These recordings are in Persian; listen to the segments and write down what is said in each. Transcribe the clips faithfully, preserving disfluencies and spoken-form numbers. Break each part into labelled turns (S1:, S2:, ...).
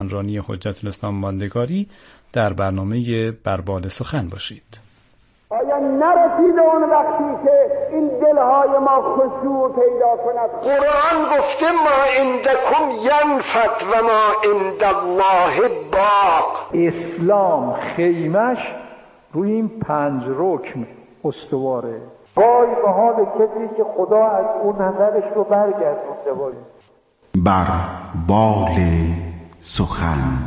S1: رانی حجت الاسلام ماندگاری در برنامه بربال سخن باشید.
S2: آیا نرسیده اون وقتی که این دلهای ما خشوع پیدا کند؟
S3: قرآن گفته ما عندکم ینفد و ما عند الله باق.
S4: اسلام خیمش روی این پنج رکن استواره.
S2: وای به حال کسی که خدا از اون نظرش رو برگردونده باشه.
S5: بر بال سخن.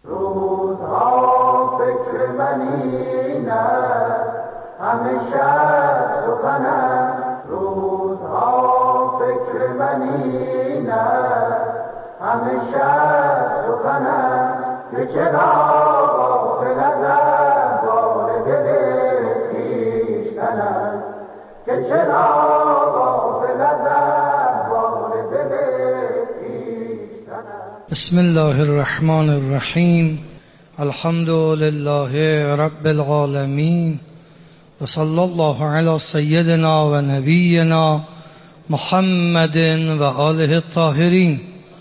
S2: روزها فکر منی نه همیشه سخنم، روزها فکر منی نه همیشه سخنم، که چرا غافل از احوال دل خویشتنم، که چرا غافل از احوال دل خویشتنم.
S6: بسم الله الرحمن الرحیم. الحمد لله رب العالمین و صلی الله علی سیدنا و نبینا محمد و آله الطاهرین.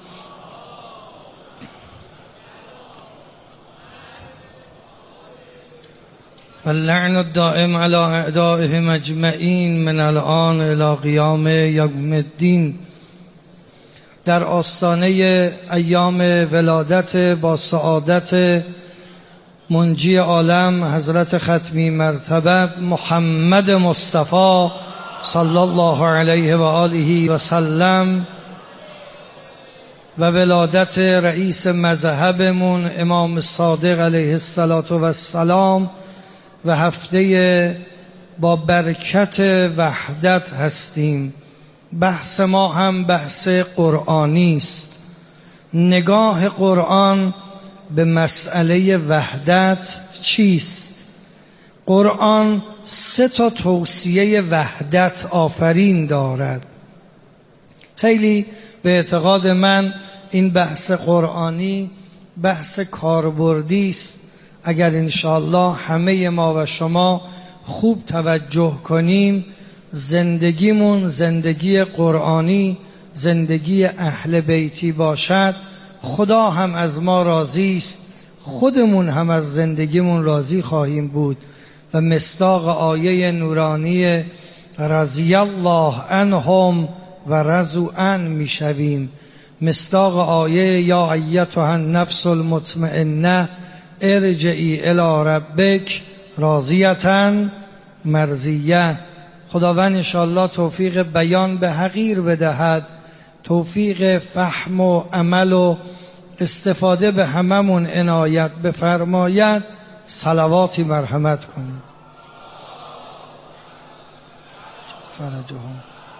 S6: واللعن الدائم على اعدائهم اجمعین من الآن الى قیام یوم الدین. در آستانه ایام ولادت با سعادت منجی عالم حضرت ختمی مرتبه محمد مصطفی صلی الله علیه و آله و سلم و ولادت رئیس مذهبمون امام صادق علیه السلام و هفته با برکت وحدت هستیم. بحث ما هم بحث قرآنی است. نگاه قرآن به مسئله وحدت چیست؟ قرآن سه تا توصیه وحدت آفرین دارد. خیلی به اعتقاد من این بحث قرآنی بحث کاربردی است. اگر انشاءالله همه ما و شما خوب توجه کنیم، زندگیمون زندگی قرآنی، زندگی اهل بیتی باشد، خدا هم از ما راضی است، خودمون هم از زندگیمون راضی خواهیم بود و مصداق آیه نورانی رضی الله عنهم و رضوا عن میشویم. مصداق آیه یا ایتها النفس المطمئنه ارجعی الی ربک راضیة مرضیه. خداوند انشاءالله توفیق بیان به حقیر بدهد، توفیق فهم و عمل و استفاده به هممون عنایت بفرماید. صلواتی مرحمت کنید. فرجهم.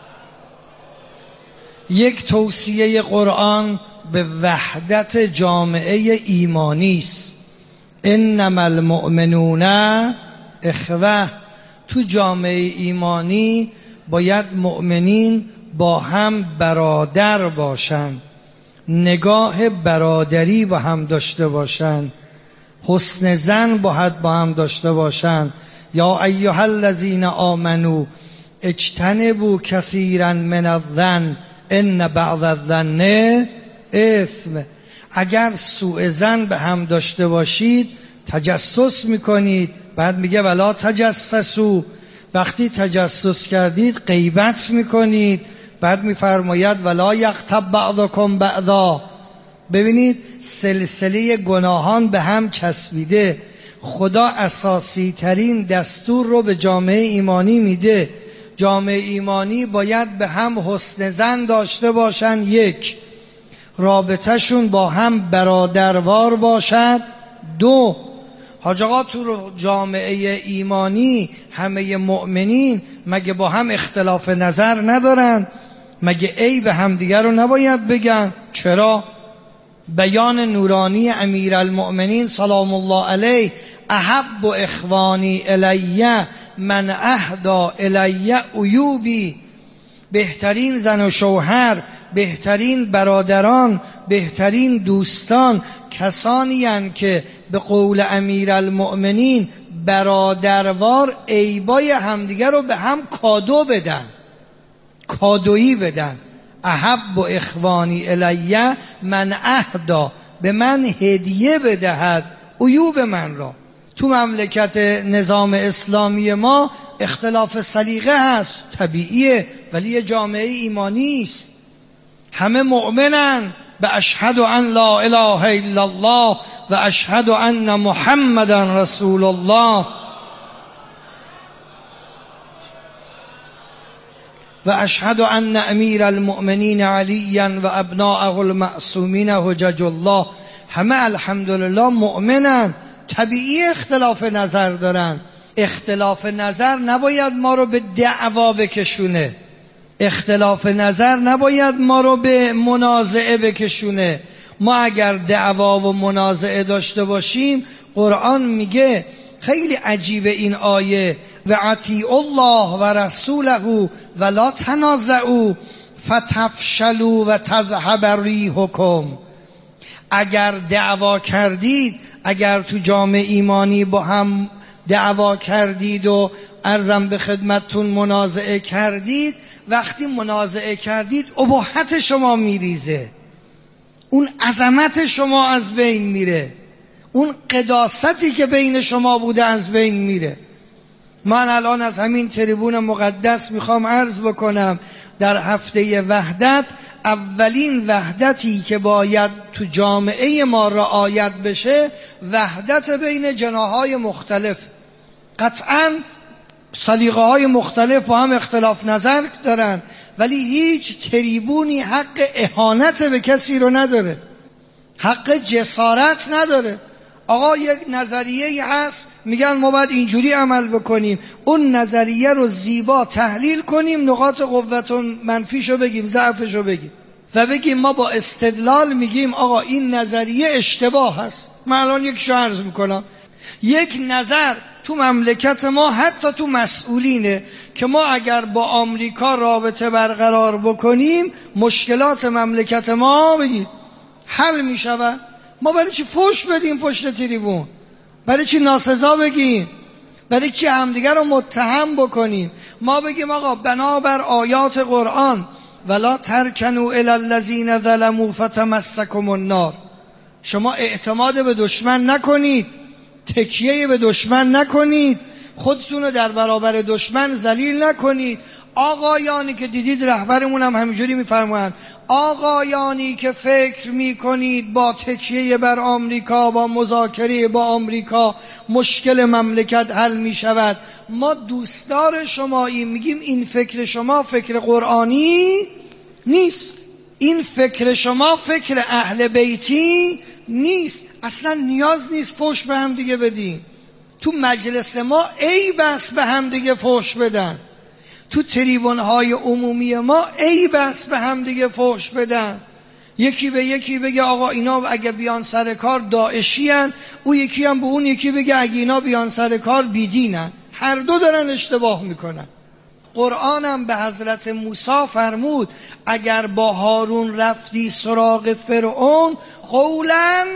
S6: یک توصیه قرآن به وحدت جامعه ایمانی است. انما المؤمنون اخوه. تو جامعه ایمانی باید مؤمنین با هم برادر باشند، نگاه برادری با هم داشته باشند، حسن ظن باید با هم داشته باشند. یا ایها الذین آمنوا اجتنبوا کثیرا من الظن ان بعض الظن اثم. اگر سوء ظن به هم داشته باشید تجسس میکنید، بعد میگه ولا تجسسوا. وقتی تجسس کردید غیبت میکنید، بعد میفرماید ولا یغتب بعضکم بعضا. ببینید سلسله گناهان به هم چسبیده. خدا اساسی ترین دستور رو به جامعه ایمانی میده. جامعه ایمانی باید به هم حسن ظن داشته باشن. یک، رابطهشون با هم برادروار باشد. دو، حاج آقا تو جامعه ایمانی همه مؤمنین مگه با هم اختلاف نظر ندارن؟ مگه عیب همدیگر رو نباید بگن؟ چرا؟ بیان نورانی امیرالمؤمنین سلام الله علیه احب و اخوانی الیه من اهدا الیه عیوبی. بهترین زن و شوهر، بهترین برادران، بهترین دوستان کسانی هستند که به قول امیرالمؤمنین برادروار عیبای همدیگر رو به هم کادو بدن، کادویی بدن. احب و اخوانی الیه من اهدا به من هدیه بدهد عیوب من را. تو مملکت نظام اسلامی ما اختلاف سلیقه هست، طبیعیه، ولی یه جامعه ایمانی است. همه مؤمنن به اشهد ان لا اله الا الله و اشهد ان محمدا رسول الله و اشهد ان امیر المؤمنین علیا و ابناءه المعصومین حجج الله. همه الحمدلله مؤمنن، طبیعی اختلاف نظر دارن. اختلاف نظر نباید ما رو به دعوا بکشونه، اختلاف نظر نباید ما رو به منازعه بکشونه. ما اگر دعوا و منازعه داشته باشیم، قرآن میگه خیلی عجیبه این آیه، و اطیعوا الله و رسوله و لا تنازعوا فتفشلوا و تذهب ریحکم. اگر دعوا کردید، اگر تو جامعه ایمانی با هم دعوا کردید و عرضم به خدمتتون منازعه کردید، وقتی منازعه کردید اباحت شما میریزه، اون عظمت شما از بین میره، اون قداستی که بین شما بوده از بین میره. من الان از همین تریبون مقدس میخوام عرض بکنم در هفته وحدت، اولین وحدتی که باید تو جامعه ما رعایت بشه وحدت بین جناحهای مختلف. قطعاً سلیقه های مختلف با هم اختلاف نظر دارن، ولی هیچ تریبونی حق اهانت به کسی رو نداره، حق جسارت نداره. آقا یک نظریه هست میگن ما باید اینجوری عمل بکنیم، اون نظریه رو زیبا تحلیل کنیم، نقاط قوت و منفیشو بگیم، ضعفشو بگیم و بگیم ما با استدلال میگیم آقا این نظریه اشتباه هست. من الان یک شو عرض میکنم، یک نظر تو مملکت ما حتی تو مسئولینه که ما اگر با آمریکا رابطه برقرار بکنیم مشکلات مملکت ما بگید حل میشود. ما برای چی فوش بدیم پشت تریبون؟ برای چی ناسزا بگیم؟ برای چی همدیگر رو متهم بکنیم؟ ما بگیم آقا بنابر آیات قرآن ولا ترکنوا الی الذین ظلموا فتمسکم النار، شما اعتماد به دشمن نکنید، تکیه به دشمن نکنید، خودتون رو در برابر دشمن ذلیل نکنید. آقایانی که دیدید رهبرمون هم همینجوری میفرمایند، آقایانی که فکر میکنید با تکیه بر آمریکا، با مذاکره با آمریکا مشکل مملکت حل میشود، ما دوستدار شماییم. میگیم این فکر شما فکر قرآنی نیست، این فکر شما فکر اهل بیتی نیست. اصلا نیاز نیست فوش به هم دیگه بدیم. تو مجلس ما عیب است به هم دیگه فوش بدن، تو تریبون‌های عمومی ما عیب است به هم دیگه فوش بدن. یکی به یکی بگه آقا اینا اگه بیان سر کار داعشی هن، او یکی هم به اون یکی بگه اگه اینا بیان سر کار بیدینن. هر دو دارن اشتباه میکنن. قرآن هم به حضرت موسی فرمود اگر با هارون رفتی سراغ فرعون قولاً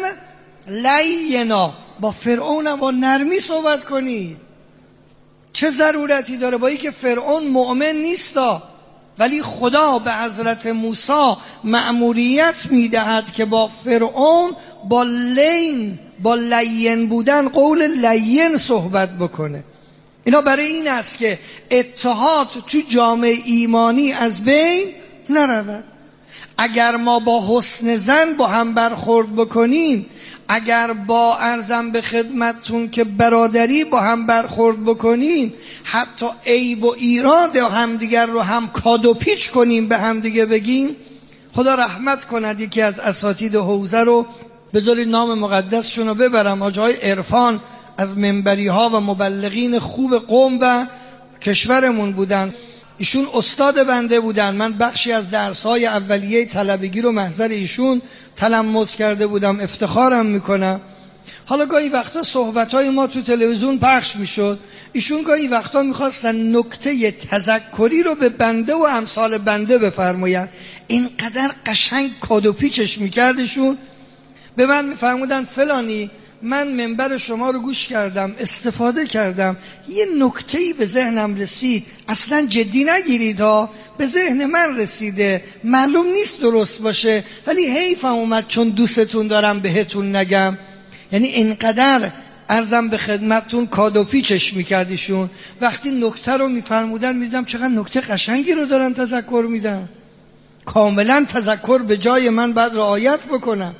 S6: لینا، با فرعون هم با نرمی صحبت کنید. چه ضرورتی داره با اینکه فرعون مؤمن نیستا، ولی خدا به حضرت موسی مأموریت میدهد که با فرعون با لین با لین بودن قول لین صحبت بکنه. اینا برای این است که اتحاد تو جامعه ایمانی از بین نرود. اگر ما با حسن ظن با هم برخورد بکنیم، اگر با عرضم به خدمتتون که برادری با هم برخورد بکنیم، حتی عیب و ایراد همدیگر رو هم کاد و پیچ کنیم به همدیگه بگیم، خدا رحمت کند یکی از اساتید حوزه رو بذارید نام مقدسشون رو ببرم، حاجی های عرفان از منبری ها و مبلغین خوب قوم و کشورمون بودن. ایشون استاد بنده بودن، من بخشی از درس‌های اولیه طلبگی رو محضر ایشون تلمس کرده بودم، افتخارم میکنم. حالا گاهی وقتا صحبت‌های ما تو تلویزیون پخش میشد، ایشون گاهی وقتا میخواستن نکته تذکری رو به بنده و امثال بنده بفرمایند. اینقدر قشنگ کاد و پیچش میکردشون. به من میفرمودن فلانی من منبر شما رو گوش کردم، استفاده کردم، یه نکته‌ای به ذهنم رسید، اصلا جدی نگیرید ها، به ذهن من رسیده، معلوم نیست درست باشه، ولی حیفم اومد چون دوستتون دارم بهتون نگم. یعنی اینقدر عرضم به خدمتتون کادو پیچش میکردیشون، وقتی نکته رو میفرمودن میدیدم چقدر نکته قشنگی رو دارن تذکر میدن، کاملا تذکر به جای من بعد رعایت بکنم.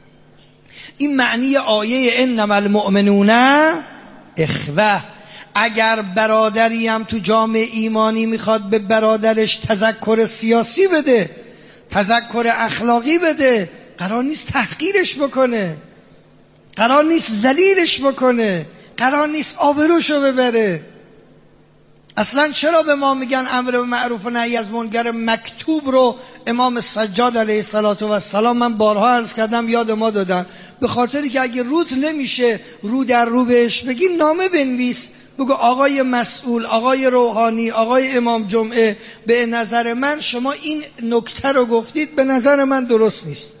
S6: این معنی آیه انما المؤمنون اخوه. اگر برادری هم تو جامعه ایمانی میخواد به برادرش تذکر سیاسی بده، تذکر اخلاقی بده، قرار نیست تحقیرش بکنه، قرار نیست ذلیلش بکنه، قرار نیست آبروشو ببره. اصلا چرا به ما میگن امر به معروف و نهی از منکر مکتوب رو امام سجاد علیه السلام، من بارها عرض کردم یاد ما دادن، به خاطری که اگه روت نمیشه رو در رو بهش بگی، نامه بنویس، بگو آقای مسئول، آقای روحانی، آقای امام جمعه، به نظر من شما این نکته رو گفتید، به نظر من درست نیست.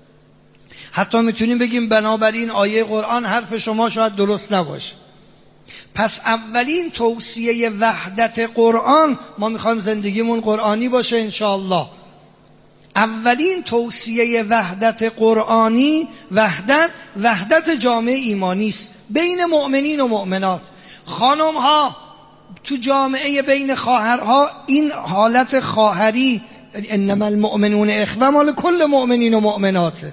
S6: حتی میتونیم بگیم بنابراین آیه قرآن حرف شما شاید درست نباشه. پس اولین توصیه وحدت قرآن، ما میخوایم زندگیمون قرآنی باشه انشاءالله، اولین توصیه وحدت قرآنی، وحدت وحدت جامعه ایمانی است بین مؤمنین و مؤمنات. خانم ها تو جامعه بین خواهرها این حالت خواهری، انما المؤمنون اخوه، مال کل مؤمنین و مؤمناته.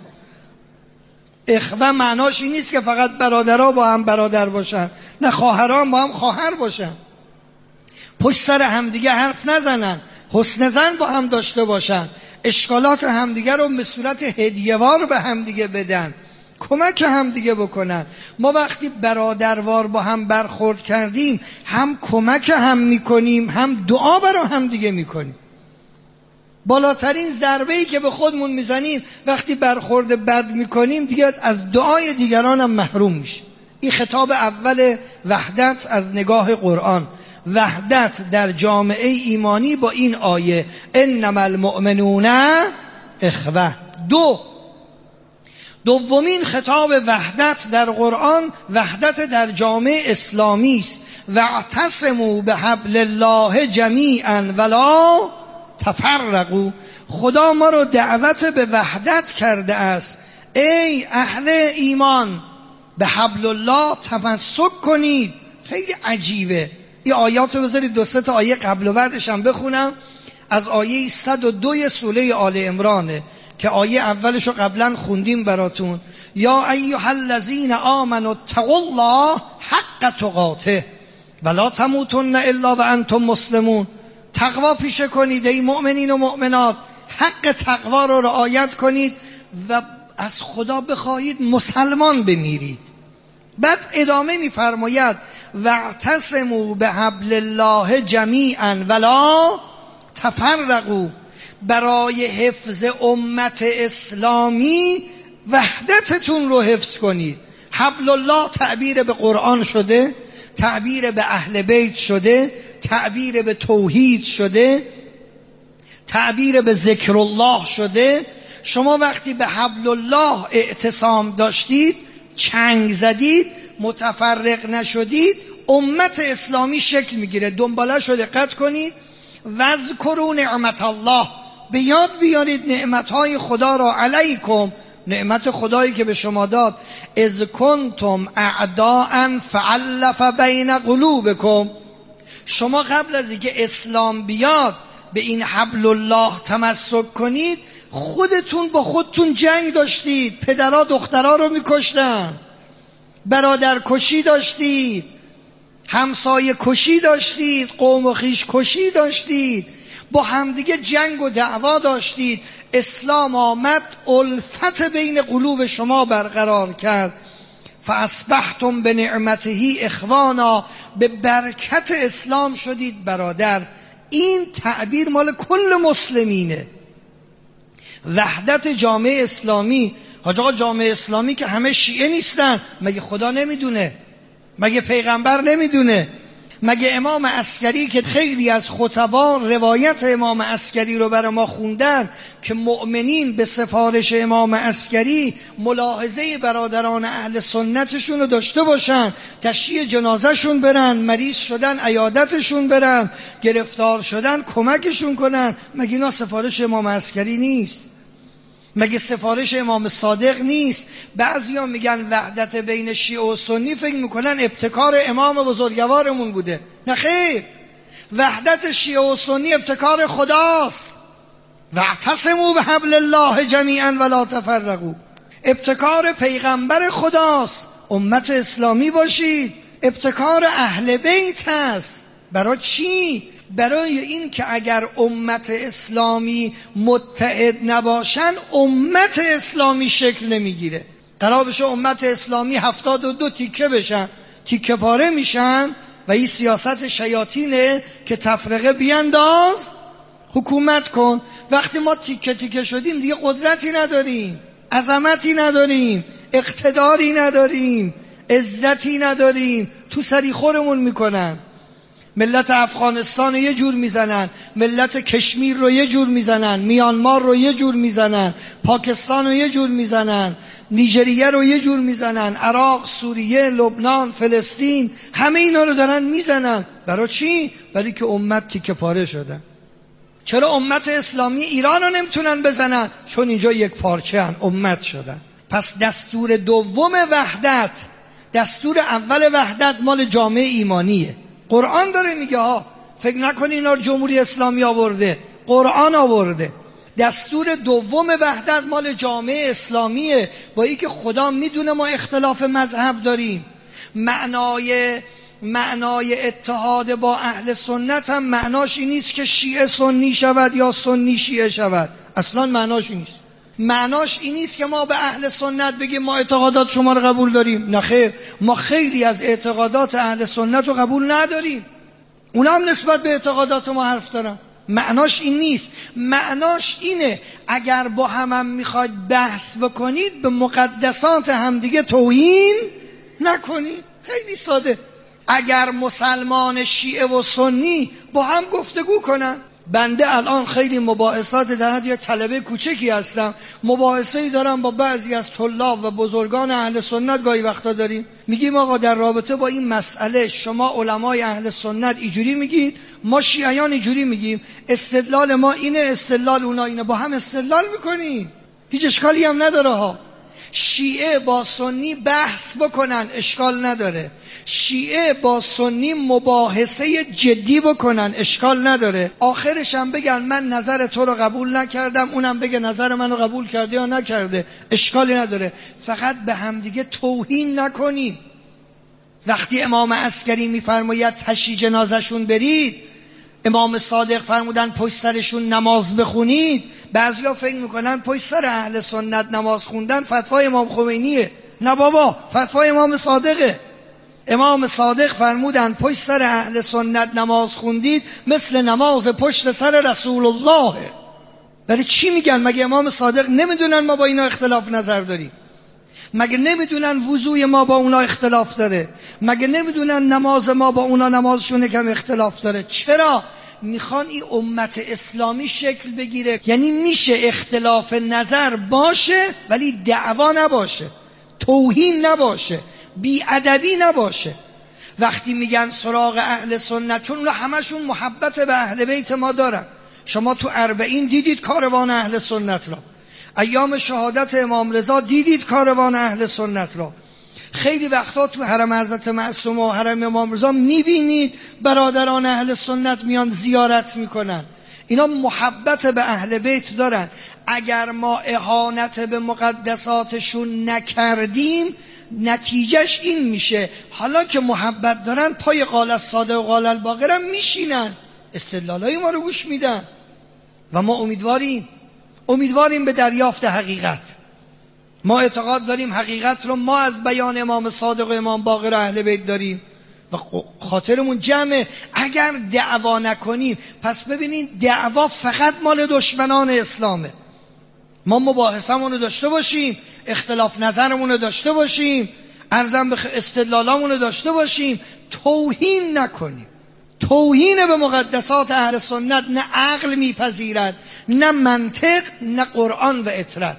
S6: اخوه معناش این نیست که فقط برادرها با هم برادر باشن، نه، خواهران با هم خواهر باشن، پشت سر همدیگه حرف نزنن، حسن زن با هم داشته باشن، اشکالات همدیگه رو به صورت هدیه‌وار به همدیگه بدن، کمک همدیگه بکنن. ما وقتی برادروار با هم برخورد کردیم، هم کمک هم میکنیم، هم دعا برای همدیگه میکنیم. بالاترین ضربه‌ای که به خودمون میزنیم وقتی برخورد بد میکنیم، دیگه از دعای دیگران هم محروم میشه. این خطاب اول وحدت از نگاه قرآن، وحدت در جامعه ایمانی با این آیه انما المؤمنون اخوه. دو دومین خطاب وحدت در قرآن، وحدت در جامعه اسلامی است. واعتصموا بحبل الله جمیعا ولا تفرقوا. خدا ما رو دعوت به وحدت کرده است. ای اهل ایمان، به حبل الله تمسک کنید. خیلی عجیبه. این آیات رو بذارید دو سه تا آیه قبل و بعدش هم بخونم. از آیه صد و دو سوره آل عمرانه که آیه اولش رو قبلا خوندیم براتون. یا ایها الذین آمنوا اتقوا الله حق تقاته ولا تموتن الا وانتم مسلمون. تقوا پیشه کنید ای مؤمنین و مؤمنات، حق تقوا رو رعایت کنید و از خدا بخواهید مسلمان بمیرید. بعد ادامه میفرماید واعتصموا بحبل الله جمیعا ولا تفرقوا. برای حفظ امت اسلامی وحدتتون رو حفظ کنید. حبل الله تعبیر به قرآن شده، تعبیر به اهل بیت شده، تعبیر به توحید شده، تعبیر به ذکر الله شده. شما وقتی به حبل الله اعتصام داشتید، چنگ زدید، متفرق نشدید، امت اسلامی شکل میگیره. دنبالش رو دقت کنید. واذکروا نعمت الله، به یاد بیارید نعمتهای خدا را علیکم، نعمت خدایی که به شما داد. اذ کنتم اعداء فالف بین قلوبکم. شما قبل از اینکه اسلام بیاد به این حبل الله تمسک کنید، خودتون با خودتون جنگ داشتید، پدرها دخترها رو میکشتن، برادر کشی داشتید، همسایه کشی داشتید، قوم و خویش کشی داشتید، با همدیگه جنگ و دعوا داشتید. اسلام آمد، الفت بین قلوب شما برقرار کرد. فاصبحتم بنعمته اخوانا، به برکت اسلام شدید برادر. این تعبیر مال کل مسلمینه. وحدت جامعه اسلامی. حاج آقا جامعه اسلامی که همه شیعه نیستن، مگه خدا نمیدونه؟ مگه پیغمبر نمیدونه؟ مگه امام عسکری که خیلی از خطبا روایت امام عسکری رو برای ما خوندن که مؤمنین به سفارش امام عسکری ملاحظه برادران اهل سنتشون رو داشته باشن، تشییع جنازهشون برن، مریض شدن عیادتشون برن، گرفتار شدن کمکشون کنن، مگه اینا سفارش امام عسکری نیست؟ مگه سفارش امام صادق نیست؟ بعضیا میگن وحدت بین شیعه و سنی، فکر میکنن ابتکار امام بزرگوارمون بوده. نه خیر، وحدت شیعه و سنی ابتکار خداست. واعتصموا بحبل الله جمیعا ولا تفرقوا، ابتکار پیغمبر خداست. امت اسلامی باشید، ابتکار اهل بیت هست. برای چی؟ برای این که اگر امت اسلامی متحد نباشن امت اسلامی شکل نمیگیره. قرار بشه امت اسلامی هفتاد و دو تیکه بشن، تیکه پاره میشن و این سیاست شیاطینه که تفرقه بینداز حکومت کن. وقتی ما تیکه تیکه شدیم دیگه قدرتی نداریم، عظمتی نداریم، اقتداری نداریم، عزتی نداریم، تو سری خورمون میکنن. ملت افغانستان رو یه جور میزنن، ملت کشمیر رو یه جور میزنن، میانمار رو یه جور میزنن، پاکستان رو یه جور میزنن، نیجریه رو یه جور میزنن، عراق، سوریه، لبنان، فلسطین، همه اینا رو دارن میزنن. برای چی؟ برای که امت تیکه پاره شدن. چرا امت اسلامی ایران رو نمیتونن بزنن؟ چون اینجا یک پارچه هن، امت شدن. پس دستور دوم وحدت، دستور اول وحدت مال جامعه ایمانیه. قرآن داره میگه ها، فکر نکنی اینا رو جمهوری اسلامی آورده، قرآن آورده. دستور دوم وحدت مال جامعه اسلامیه، با اینکه خدا میدونه ما اختلاف مذهب داریم. معنای معنای اتحاد با اهل سنت هم معناش این نیست که شیعه سنی شود یا سنی شیعه شود، اصلا معناش این نیست. معناش این نیست که ما به اهل سنت بگیم ما اعتقادات شما رو قبول داریم. نه خیر، ما خیلی از اعتقادات اهل سنت رو قبول نداریم، اونا هم نسبت به اعتقادات ما حرف دارن. معناش این نیست. معناش اینه اگر با هم, هم میخواید بحث بکنید به مقدسات همدیگه توهین نکنید. خیلی ساده. اگر مسلمان شیعه و سنی با هم گفتگو کنن، بنده الان خیلی مباحثات در حد یک طلبه کوچکی هستم، مباحثه‌ای دارم با بعضی از طلاب و بزرگان اهل سنت، گاهی وقتا داریم میگیم آقا در رابطه با این مسئله شما علمای اهل سنت اینجوری میگید، ما شیعیان اینجوری میگیم، استدلال ما اینه، استدلال اونا اینه، با هم استدلال میکنیم، هیچ اشکالی هم نداره ها. شیعه با سنی بحث بکنن اشکال نداره، شیعه با سنی مباحثه جدی بکنن اشکال نداره، آخرش هم بگن من نظر تو رو قبول نکردم، اونم بگه نظر من رو قبول کرده یا نکرده، اشکالی نداره. فقط به همدیگه توهین نکنیم. وقتی امام عسکری میفرماید تشییع جنازه‌شون برید، امام صادق فرمودن پشت سرشون نماز بخونید، بعضیا فکر میکنن پشت سر اهل سنت نماز خوندن فتوای امام خمینیه. نه بابا، فتوای امام صادقه. امام صادق فرمودن پشت سر اهل سنت نماز خوندید مثل نماز پشت سر رسول الله. ولی چی میگن؟ مگه امام صادق نمیدونن ما با اینا اختلاف نظر داریم؟ مگه نمیدونن وضوی ما با اونا اختلاف داره؟ مگه نمیدونن نماز ما با اونا نمازشون کم اختلاف داره؟ چرا؟ میخوان این امت اسلامی شکل بگیره. یعنی میشه اختلاف نظر باشه ولی دعوا نباشه، توهین نباشه، بیادبی نباشه. وقتی میگن سراغ اهل سنت، چون اونا همشون محبت به اهل بیت ما دارن. شما تو اربعین دیدید کاروان اهل سنت را، ایام شهادت امام رضا دیدید کاروان اهل سنت را. خیلی وقتا تو حرم حضرت معصومه و حرم امام رضا میبینید برادران اهل سنت میان زیارت میکنن. اینا محبت به اهل بیت دارن. اگر ما اهانت به مقدساتشون نکردیم نتیجهش این میشه حالا که محبت دارن پای قال الصادق و قال الباقر هم میشینن، استدلالای ما رو گوش میدن و ما امیدواریم امیدواریم به دریافت حقیقت. ما اعتقاد داریم حقیقت رو ما از بیان امام صادق و امام باقر اهل بیت داریم و خاطرمون جمعه. اگر دعوا نکنیم، پس ببینید دعوا فقط مال دشمنان اسلامه. ما مباحثمون رو داشته باشیم، اختلاف نظرمون رو داشته باشیم، ارزم به استدلالامون رو داشته باشیم، توهین نکنیم. توهین به مقدسات اهل سنت نه عقل میپذیرد، نه منطق، نه قرآن و اطرت.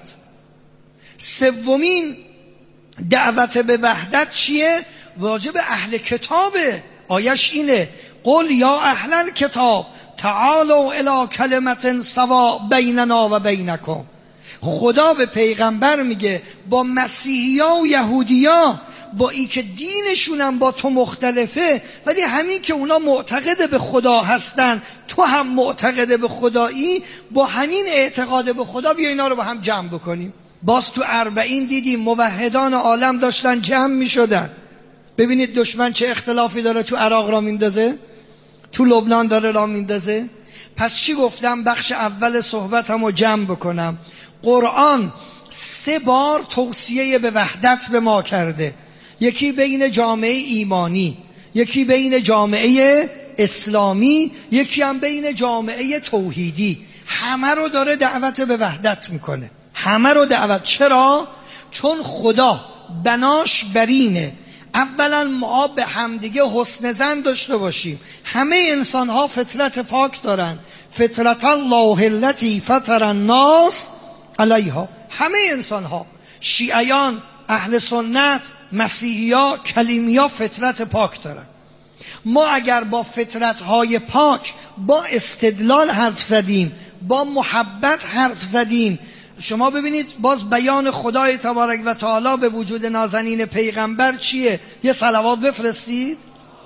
S6: سومین دعوت به وحدت چیه؟ واجب اهل کتابه. آیش اینه قل یا اهل الکتاب تعالوا الی کلمة سواء بیننا و بینکم. خدا به پیغمبر میگه با مسیحیا و یهودیا، با ای که دینشونم با تو مختلفه، ولی همین که اونا معتقد به خدا هستن تو هم معتقد به خدایی، با همین اعتقاد به خدا بیا اینا رو با هم جمع بکنیم. باز تو اربعین دیدیم موحدان عالم داشتن جمع میشدن. ببینید دشمن چه اختلافی داره تو عراق را میندازه، تو لبنان داره را میندازه. پس چی گفتم؟ بخش اول صحبتم رو جمع بکنم. قرآن سه بار توصیه به وحدت به ما کرده، یکی بین جامعه ایمانی، یکی بین جامعه اسلامی، یکی هم بین جامعه توحیدی. همه رو داره دعوت به وحدت میکنه، همه رو دعوت. چرا؟ چون خدا بناش برینه اولا ما به همدیگه حسن ظن داشته باشیم. همه انسان ها فطرت پاک دارن، فطرت الله التي فطر الناس علیها. همه انسان ها، شیعیان، اهل سنت، مسیحیا، کلیمیا، فطرت پاک دارن. ما اگر با فطرت های پاک با استدلال حرف زدیم، با محبت حرف زدیم، شما ببینید باز بیان خدای تبارک و تعالی به وجود نازنین پیغمبر چیه؟ یه صلوات بفرستید.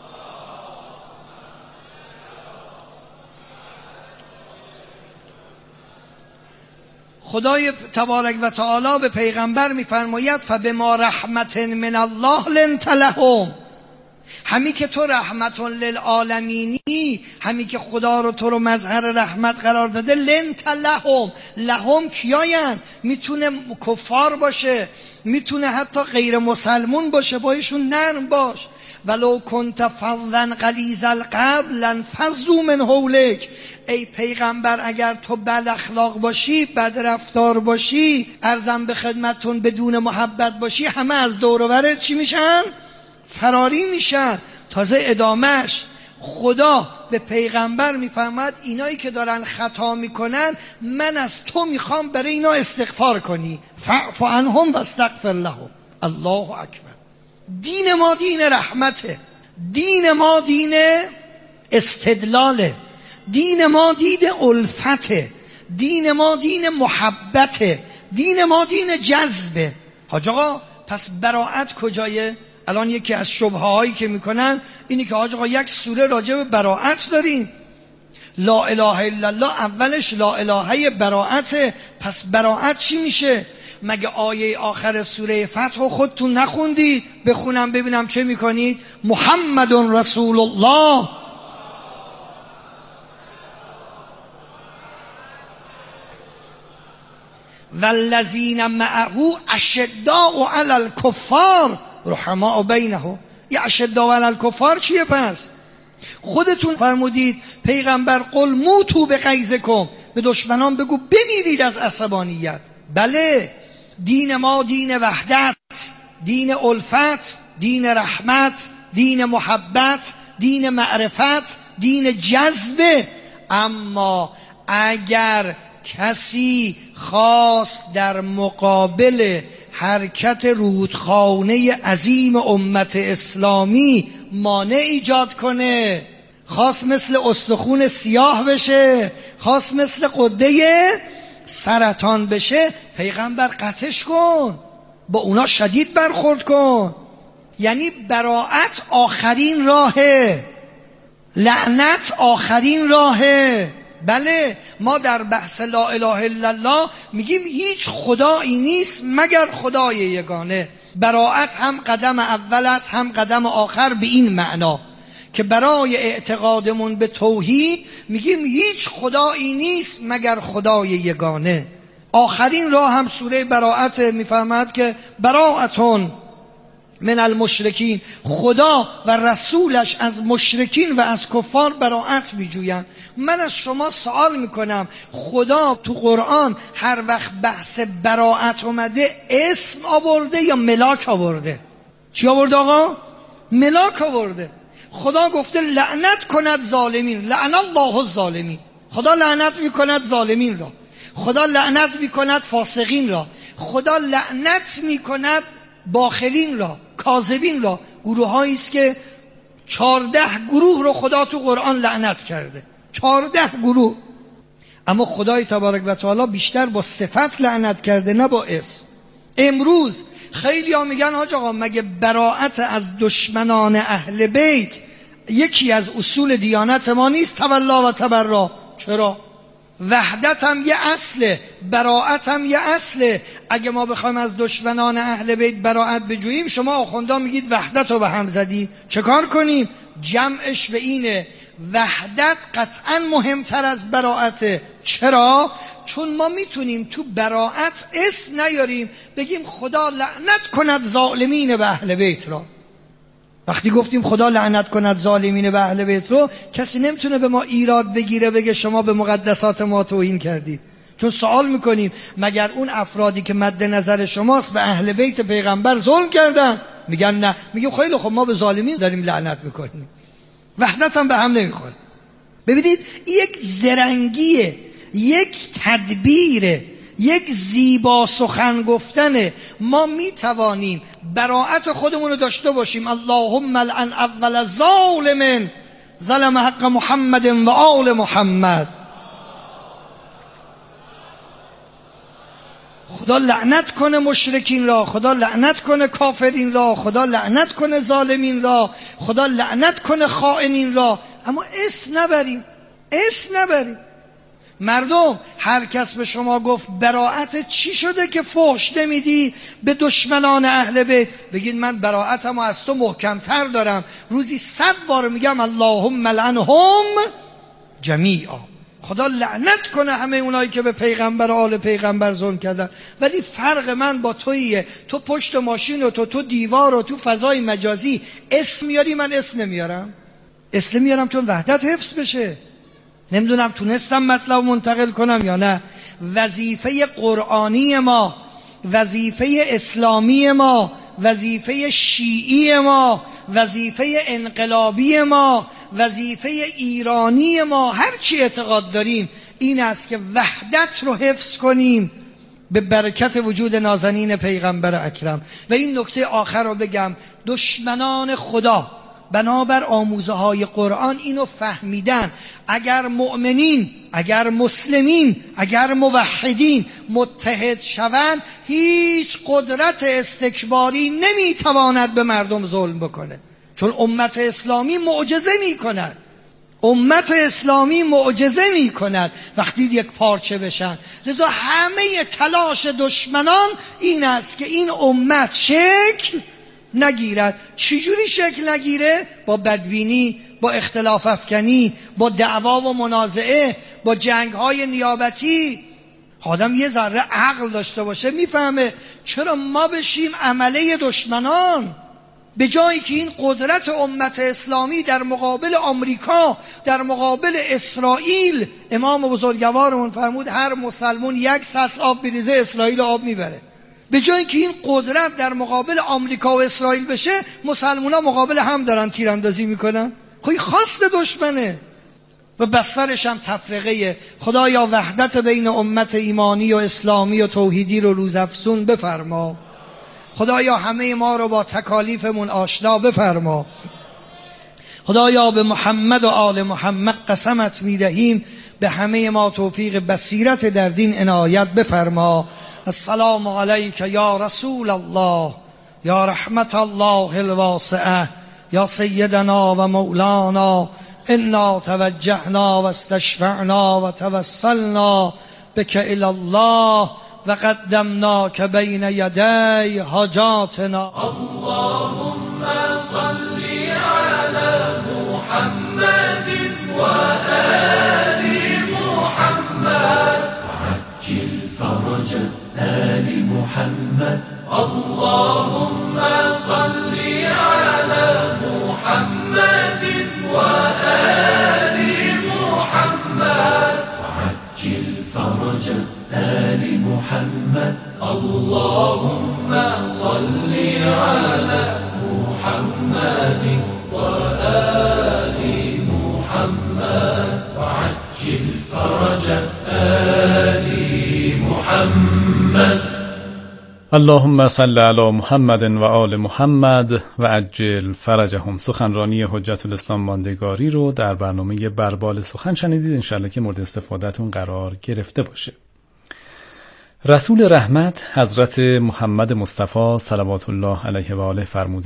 S6: خدای تبارک و تعالی به پیغمبر میفرماید فبما رحمت من الله لنت لهم. همین که تو رحمت للعالمینی، همین که خدا رو تو رو مظهر رحمت قرار داده، لنت لهم. لهم کیاین؟ میتونه کفار باشه، میتونه حتی غیر مسلمون باشه، بایشون نرم باش. ولو کنت فظا غلیظ القلب لانفضوا من حولک. ای پیغمبر اگر تو بد اخلاق باشی، بد رفتار باشی، عرضم به خدمتون بدون محبت باشی، همه از دور و برت چی میشن؟ فراری میشن. تازه ادامهش خدا به پیغمبر میفرماد اینایی که دارن خطا میکنن من از تو میخوام برای اینا استغفار کنی، فاعف عنهم واستغفر لهم. الله اکبر. دین ما دین رحمته، دین ما دین استدلاله، دین ما دین الفته، دین ما دین محبته، دین ما دین جذبه. حاج آقا پس براءت کجایه؟ الان یکی از شبهه هایی که میکنن اینی که حاج آقا یک سوره راجع به براءت داریم، لا اله الا الله اولش لا الهه براءت، پس براءت چی میشه؟ مگه آیه آخر سوره فتح خودتون نخوندید؟ بخونم ببینم چه میکنید. محمد رسول الله والذین معه اشداء علی الکفار رحماء بینهم. یه اشداء علی الکفار چیه؟ پس خودتون فرمودید پیغمبر قل موتوا بغیظکم، به دشمنان بگو بمیرید از عصبانیت. بله، دین ما دین وحدت، دین الفت، دین رحمت، دین محبت، دین معرفت، دین جذبه. اما اگر کسی خواست در مقابل حرکت رودخانه عظیم امت اسلامی مانع ایجاد کنه، خواست مثل استخون سیاه بشه، خواست مثل قده سرطان بشه، پیغمبر قطعش کن، با اونا شدید برخورد کن. یعنی براءت آخرین راهه، لعنت آخرین راهه. بله، ما در بحث لا اله الا الله میگیم هیچ خدایی نیست مگر خدای یگانه. براءت هم قدم اول است هم قدم آخر، به این معنا که برای اعتقادمون به توحید میگیم هیچ خدایی نیست مگر خدای یگانه. آخرین راه هم سوره براءت میفهمد که براءتون من المشرکین، خدا و رسولش از مشرکین و از کفار براءت میجویند. من از شما سوال میکنم، خدا تو قرآن هر وقت بحث براءت اومده اسم آورده یا ملاک آورده؟ چی آورده آقا؟ ملاک آورده. خدا گفته لعنت کند ظالمین، لعن الله الظالمین، خدا لعنت میکند ظالمین را، خدا لعنت میکند فاسقین را، خدا لعنت میکند باخلین را، کاذبین را. گروه هایی است که چهارده گروه رو خدا تو قرآن لعنت کرده، چهارده گروه. اما خدای تبارک و تعالی بیشتر با صفت لعنت کرده نه با اسم. امروز خیلی ها میگن حاج آقا مگه براءت از دشمنان اهل بیت یکی از اصول دیانت ما نیست؟ تولا و تبرا. چرا؟ وحدت هم یه اصله، براءت هم یه اصله. اگه ما بخوایم از دشمنان اهل بیت براءت بجوییم، شما آخوندا میگید وحدت رو به هم زدی، چه کار کنیم؟ جمعش به اینه وحدت قطعا مهمتر از براءته. چرا؟ چون ما میتونیم تو براءت اسم نیاریم، بگیم خدا لعنت کند ظالمین به اهل بیت را. وقتی گفتیم خدا لعنت کند ظالمین به اهل بیت رو، کسی نمیتونه به ما ایراد بگیره بگه شما به مقدسات ما توهین کردید. چون سوال میکنیم مگر اون افرادی که مد نظر شماست به اهل بیت پیغمبر ظلم کردن؟ میگن نه. میگیم خیلی خب ما به ظالمین داریم لعنت میکنیم، وحدت هم به هم نمیخوره. ببینید یک زرنگیه، یک تدبیره، یک زیبا سخن گفتنه. ما میتوانیم براءت خودمون رو داشته باشیم. اللهم لعن اول ظالم ظلم حق محمد و آل محمد. خدا لعنت کنه مشرکین را، خدا لعنت کنه کافرین را، خدا لعنت کنه ظالمین را، خدا لعنت کنه خائنین را. اما اسم نبریم، اسم نبریم. مردم هر کس به شما گفت براءت چی شده که فحش نمیدی به دشمنان اهل بیت، بگید من براءتم از تو محکمتر دارم، روزی صد بار میگم اللهم لعنهم جمیعا. خدا لعنت کنه همه اونایی که به پیغمبر و آل پیغمبر ظلم کردن. ولی فرق من با تویه، تو پشت ماشین و تو تو دیوار و تو فضای مجازی اسم میاری، من اسم نمیارم. اسم میارم چون وحدت حفظ بشه. نمیدونم تونستم مطلب منتقل کنم یا نه. وظیفه قرآنی ما، وظیفه اسلامی ما، وظیفه شیعی ما، وظیفه انقلابی ما، وظیفه ایرانی ما، هر چی اعتقاد داریم این است که وحدت رو حفظ کنیم به برکت وجود نازنین پیغمبر اکرم. و این نکته آخر رو بگم، دشمنان خدا بنابر آموزه های قرآن اینو فهمیدن اگر مؤمنین، اگر مسلمین، اگر موحدین متحد شوند، هیچ قدرت استکباری نمیتواند به مردم ظلم بکنه. چون امت اسلامی معجزه میکند، امت اسلامی معجزه میکند وقتی یک پارچه بشن. لذا همه تلاش دشمنان این است که این امت شکل نگیرد. چجوری شکل نگیره؟ با بدبینی، با اختلاف افکنی، با دعوا و منازعه، با جنگ‌های نیابتی. آدم یه ذره عقل داشته باشه میفهمه چرا ما بشیم عمله دشمنان، به جایی که این قدرت امت اسلامی در مقابل آمریکا، در مقابل اسرائیل، امام بزرگوارمون فرمود هر مسلمون یک سطل آب بریزه اسرائیل آب میبره. به جای که این قدرت در مقابل آمریکا و اسرائیل بشه، مسلمونا مقابل هم دارن تیراندازی میکنن. خب خواست دشمنه و بسترش هم تفرقه. خدایا وحدت بین امت ایمانی و اسلامی و توحیدی رو روزافزون بفرما. خدایا همه ما رو با تکالیفمون آشنا بفرما. خدایا به محمد و آل محمد قسمت میدهیم به همه ما توفیق بصیرت در دین عنایت بفرما. السلام علیک یا رسول الله، یا رحمت الله الواسعه، یا سیدنا و مولانا. انا توجهنا و استشفعنا و توسلنا بک الی الله و قدمناک بین یدی حاجاتنا.
S7: اللهم صل علی محمد و آل محمد وعجل فرج آل محمد. اللهم صل على محمد وآل محمد وعجل فرج آل محمد. اللهم صل على محمد وآل محمد.
S1: اللهم صل علی محمد و آل محمد و عجل فرجهم. سخنرانی حجت الاسلام ماندگاری رو در برنامه بربال سخن شنیدید. انشالله که مورد استفادهتون قرار گرفته باشه. رسول رحمت حضرت محمد مصطفی صلوات الله علیه و آله فرمودند